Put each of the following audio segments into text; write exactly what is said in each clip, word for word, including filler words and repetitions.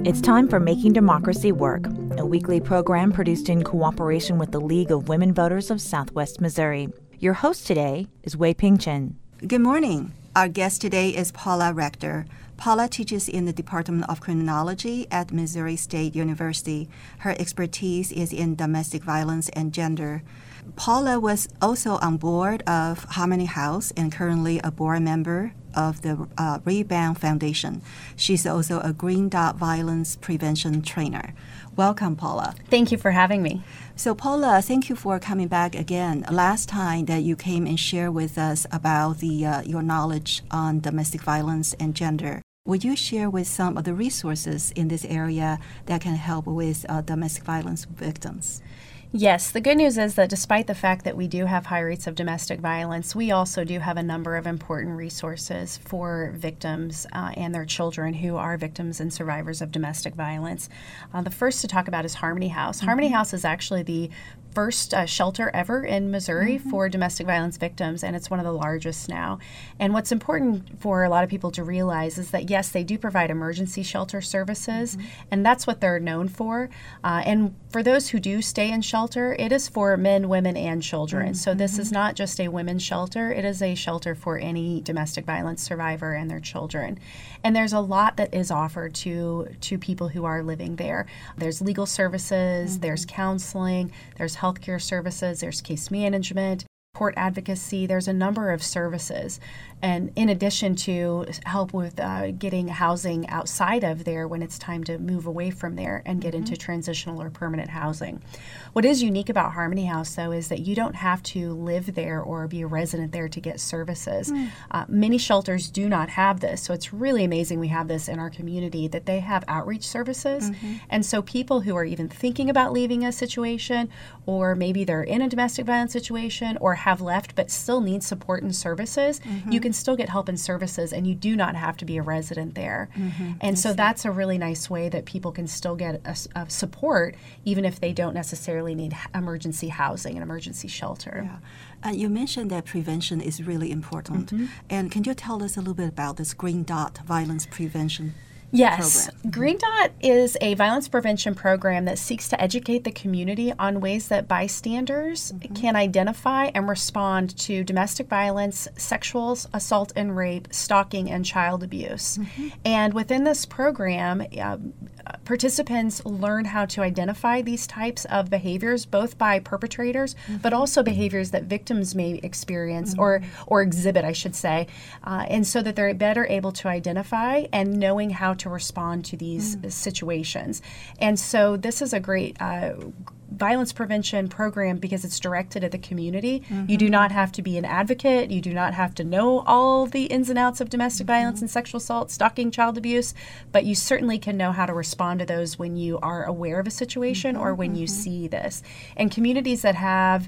It's time for Making Democracy Work, a weekly program produced in cooperation with the League of Women Voters of Southwest Missouri. Your host today is Wei-Ping Chen. Good morning. Our guest today is Paula Rector. Paula teaches in the Department of Criminology at Missouri State University. Her expertise is in domestic violence and gender. Paula was also on board of Harmony House and currently a board member of the uh, Rebound Foundation. She's also a Green Dot Violence Prevention Trainer. Welcome, Paula. Thank you for having me. So, Paula, thank you for coming back again. Last time that you came and shared with us about the uh, your knowledge on domestic violence and gender. Would you share with some of the resources in this area that can help with uh, domestic violence victims? Yes, the good news is that despite the fact that we do have high rates of domestic violence, we also do have a number of important resources for victims uh, and their children who are victims and survivors of domestic violence. Uh, the first to talk about is Harmony House. Mm-hmm. Harmony House is actually the first uh, shelter ever in Missouri mm-hmm. for domestic violence victims, and it's one of the largest now. And what's important for a lot of people to realize is that, yes, they do provide emergency shelter services, mm-hmm. and that's what they're known for. Uh, and for those who do stay in shelter, it is for men, women, and children. Mm-hmm. So this is not just a women's shelter. It is a shelter for any domestic violence survivor and their children. And there's a lot that is offered to, to people who are living there. There's legal services, mm-hmm. there's counseling, there's healthcare services, there's case management, court advocacy. There's a number of services. And in addition to help with uh, getting housing outside of there when it's time to move away from there and get mm-hmm. into transitional or permanent housing. What is unique about Harmony House, though, is that you don't have to live there or be a resident there to get services. Mm. Uh, many shelters do not have this, so it's really amazing we have this in our community, that they have outreach services. Mm-hmm. And so people who are even thinking about leaving a situation, or maybe they're in a domestic violence situation or have left but still need support and services, mm-hmm. you can still get help and services, and you do not have to be a resident there. Mm-hmm. And I so see. That's a really nice way that people can still get a, a support even if they don't necessarily need emergency housing and emergency shelter. Yeah. Uh, you mentioned that prevention is really important. Mm-hmm. And can you tell us a little bit about this Green Dot Violence Prevention Yes. program? Green Dot is a violence prevention program that seeks to educate the community on ways that bystanders mm-hmm. can identify and respond to domestic violence, sexual assault and rape, stalking, and child abuse. Mm-hmm. And within this program, uh, participants learn how to identify these types of behaviors, both by perpetrators, mm-hmm. but also behaviors that victims may experience mm-hmm. or, or exhibit, I should say, uh, and so that they're better able to identify and knowing how to to respond to these mm. situations. And so this is a great uh, violence prevention program because it's directed at the community. Mm-hmm. You do not have to be an advocate. You do not have to know all the ins and outs of domestic mm-hmm. violence and sexual assault, stalking, child abuse, but you certainly can know how to respond to those when you are aware of a situation mm-hmm. or when mm-hmm. you see this. And communities that have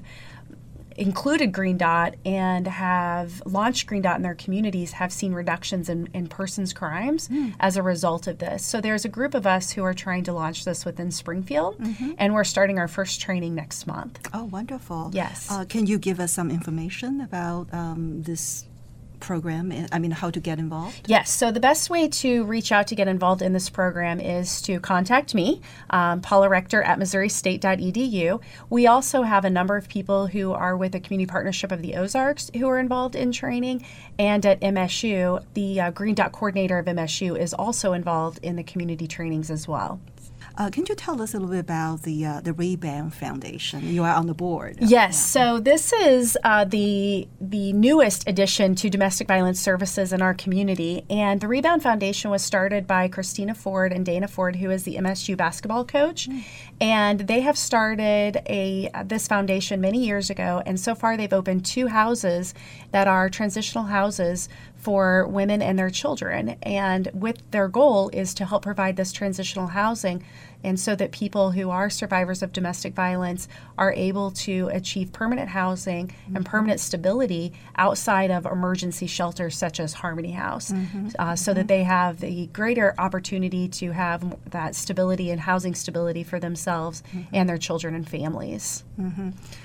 included Green Dot and have launched Green Dot in their communities have seen reductions in, in persons crimes mm. as a result of this. So there's a group of us who are trying to launch this within Springfield, mm-hmm. and we're starting our first training next month. Oh, wonderful. Yes. Uh, can you give us some information about um, this program? I mean, how to get involved? Yes. So the best way to reach out to get involved in this program is to contact me, um, Paula Rector at missouri state dot e d u. We also have a number of people who are with the Community Partnership of the Ozarks who are involved in training. And at M S U, the uh, Green Dot coordinator of M S U is also involved in the community trainings as well. Uh, can you tell us a little bit about the uh, the Rebound Foundation? You are on the board. Yes. Yeah. So this is uh, the the newest addition to domestic violence services in our community, and the Rebound Foundation was started by Christina Ford and Dana Ford, who is the M S U basketball coach, mm. and they have started a uh, this foundation many years ago, and so far they've opened two houses that are transitional houses for women and their children. And with their goal is to help provide this transitional housing, and so that people who are survivors of domestic violence are able to achieve permanent housing mm-hmm. and permanent stability outside of emergency shelters such as Harmony House, mm-hmm. uh, so mm-hmm. that they have the greater opportunity to have that stability and housing stability for themselves mm-hmm. and their children and families. Mm-hmm.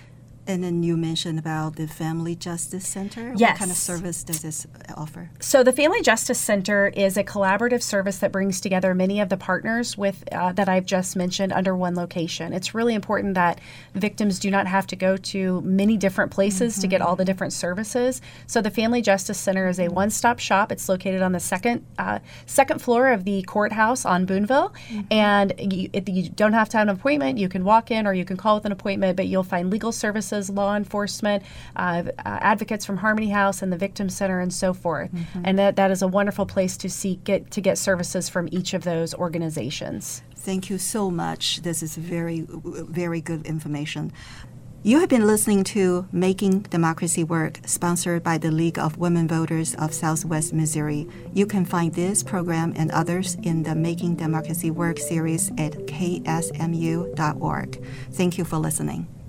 And then you mentioned about the Family Justice Center. Yes. What kind of service does this offer? So the Family Justice Center is a collaborative service that brings together many of the partners with uh, that I've just mentioned under one location. It's really important that victims do not have to go to many different places mm-hmm. to get all the different services. So the Family Justice Center is a one-stop shop. It's located on the second uh, second floor of the courthouse on Boonville, mm-hmm. and you, if you don't have to have an appointment. You can walk in or you can call with an appointment, but you'll find legal services, law enforcement, uh, uh, advocates from Harmony House and the Victim Center, and so forth. Mm-hmm. And that, that is a wonderful place to seek get to get services from each of those organizations. Thank you so much. This is very, very good information. You have been listening to Making Democracy Work, sponsored by the League of Women Voters of Southwest Missouri. You can find this program and others in the Making Democracy Work series at k s m u dot org. Thank you for listening.